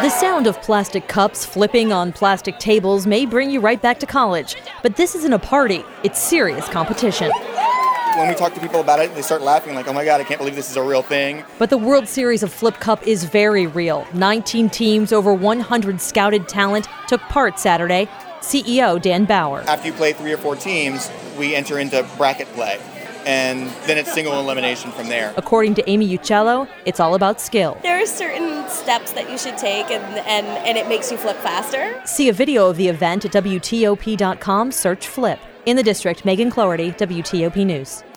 The sound of plastic cups flipping on plastic tables may bring you right back to college. But this isn't a party, it's serious competition. When we talk to people about it, they start laughing like, oh my God, I can't believe this is a real thing. But the World Series of Flip Cup is very real. 19 teams, over 100 scouted talent took part Saturday. CEO Dan Bauer. After you play 3 or 4 teams, we enter into bracket play. And then it's single elimination from there. According to Amy Uccello, it's all about skill. There are certain steps that you should take, and it makes you flip faster. See a video of the event at WTOP.com, search Flip. In the district, Megan Cloherty, WTOP News.